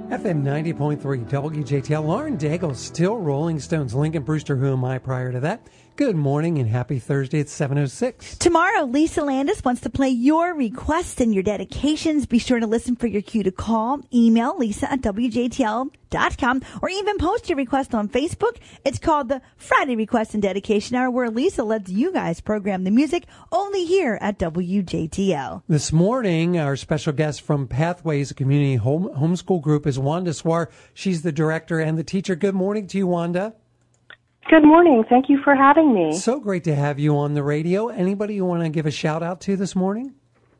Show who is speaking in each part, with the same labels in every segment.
Speaker 1: FM 90.3 WJTL. Lauren Daigle, still Rolling Stones. Lincoln Brewster, who am I prior to that? Good morning and happy Thursday. It's 7:06.
Speaker 2: Tomorrow, Lisa Landis wants to play your requests and your dedications. Be sure to listen for your cue to call. Email lisa@wjtl.com or even post your request on Facebook. It's called the Friday Request and Dedication Hour, where Lisa lets you guys program the music only here at WJTL.
Speaker 1: This morning, our special guest from Pathways, a community homeschool group, is Wanda Swar. She's the director and the teacher. Good morning to you, Wanda.
Speaker 3: Good morning. Thank you for having me.
Speaker 1: So great to have you on the radio. Anybody you want to give a shout out to this morning?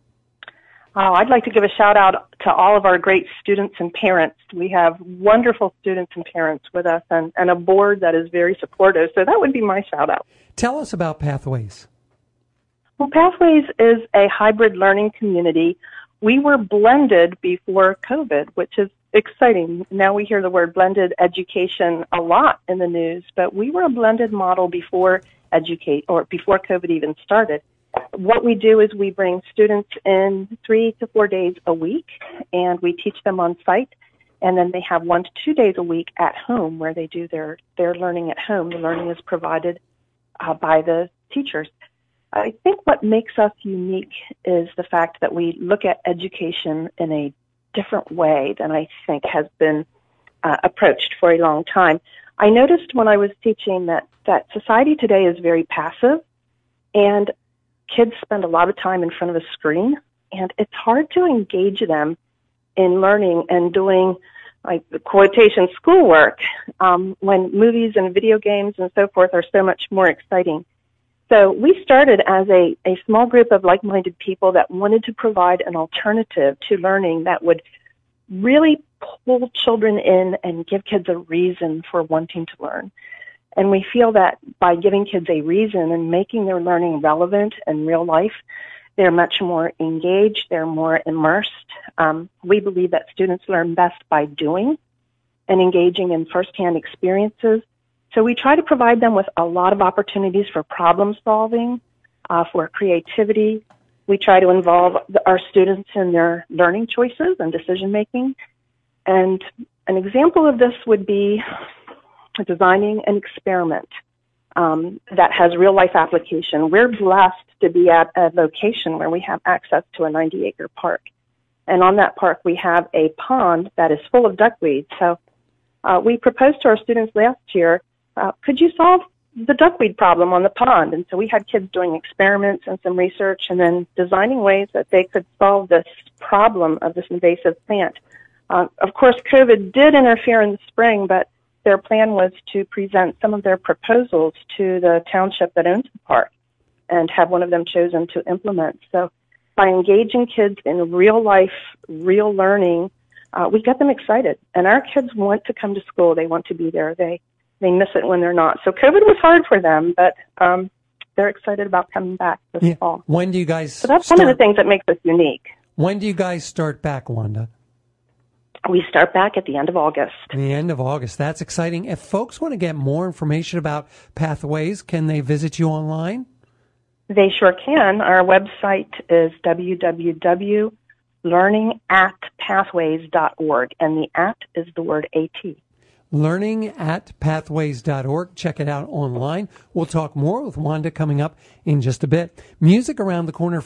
Speaker 3: Oh, I'd like to give a shout out to all of our great students and parents. We have wonderful students and parents with us and a board that is very supportive. So that would be my shout out.
Speaker 1: Tell us about Pathways.
Speaker 3: Well, Pathways is a hybrid learning community. We were blended before COVID, which is exciting. Now we hear the word blended education a lot in the news, but we were a blended model before COVID even started. What we do is we bring students in 3 to 4 days a week, and we teach them on site, and then they have 1 to 2 days a week at home where they do their learning at home. The learning is provided by the teachers. I think what makes us unique is the fact that we look at education in a different way than I think has been approached for a long time. I noticed when I was teaching that society today is very passive, and kids spend a lot of time in front of a screen, and it's hard to engage them in learning and doing, like the quotation, schoolwork, when movies and video games and so forth are so much more exciting. So we started as a small group of like-minded people that wanted to provide an alternative to learning that would really pull children in and give kids a reason for wanting to learn. And we feel that by giving kids a reason and making their learning relevant in real life, they're much more engaged, they're more immersed. We believe that students learn best by doing and engaging in firsthand experiences. So we try to provide them with a lot of opportunities for problem solving, for creativity. We try to involve our students in their learning choices and decision making. And an example of this would be designing an experiment that has real life application. We're blessed to be at a location where we have access to a 90-acre park. And on that park, we have a pond that is full of duckweed. So we proposed to our students last year, could you solve the duckweed problem on the pond? And so we had kids doing experiments and some research and then designing ways that they could solve this problem of this invasive plant. Of course, COVID did interfere in the spring, but their plan was to present some of their proposals to the township that owns the park and have one of them chosen to implement. So by engaging kids in real life, real learning, we get them excited. And our kids want to come to school. They want to be there. They miss it when they're not. So COVID was hard for them, but they're excited about coming back this fall.
Speaker 1: When do you guys
Speaker 3: So that's one of the things that makes us unique.
Speaker 1: When do you guys start back, Wanda?
Speaker 3: We start back at the end of August.
Speaker 1: The end of August. That's exciting. If folks want to get more information about Pathways, can they visit you online?
Speaker 3: They sure can. Our website is www.learningatpathways.org, and the at is the word AT.
Speaker 1: learningatpathways.org. Check it out online. We'll talk more with Wanda coming up in just a bit. Music around the corner